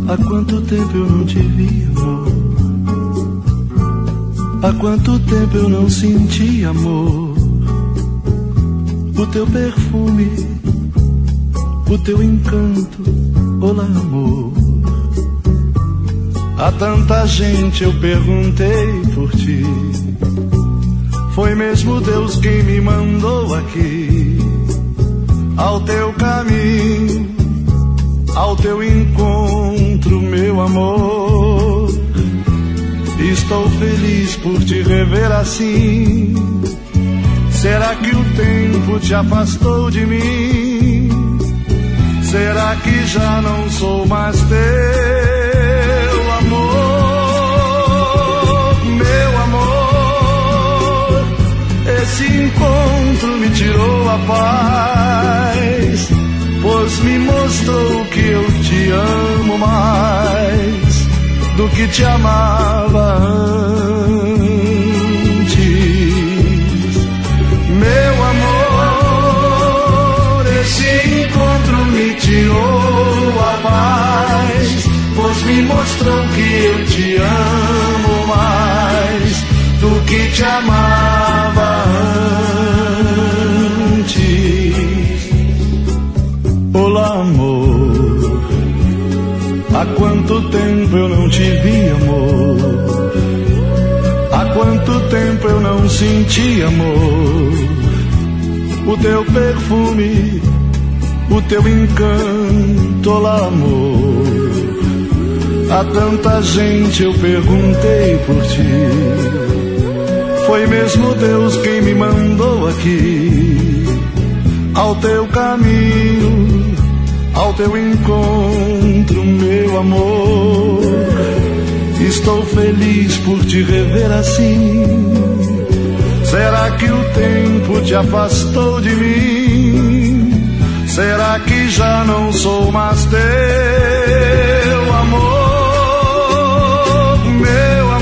Há quanto tempo eu não te vi, amor? Há quanto tempo eu não senti, amor? O teu perfume, o teu encanto, olá, amor. A tanta gente eu perguntei por ti. Foi mesmo Deus quem me mandou aqui, ao teu caminho, ao teu encontro, meu amor. Estou feliz por te rever assim. Será que o tempo te afastou de mim? Será que já não sou mais teu amor? Meu amor, esse encontro me tirou a paz, pois me mostrou que eu te amo mais do que te amava antes. Meu amor, esse encontro me tirou a paz, pois me mostrou que eu te amo mais do que te amava antes. Olá, amor, há quanto tempo eu não te vi, amor? Há quanto tempo eu não senti, amor? O teu perfume, o teu encanto, olá, amor. A tanta gente eu perguntei por ti. Foi mesmo Deus quem me mandou aqui, ao teu caminho, ao teu encontro, meu amor. Estou feliz por te rever assim. Será que o tempo te afastou de mim? Será que já não sou mais teu amor? Meu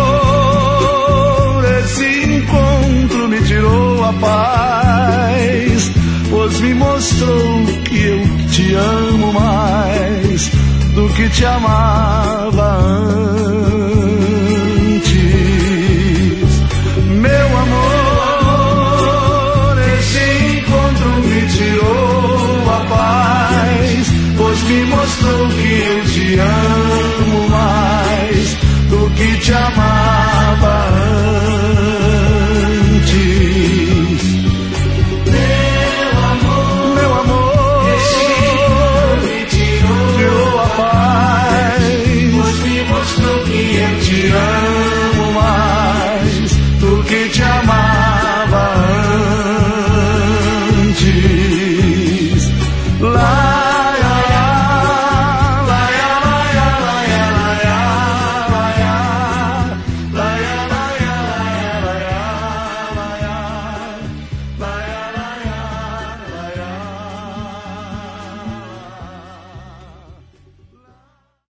amor, esse encontro me tirou a paz, pois me mostrou que eu te amo mais do que te amava antes.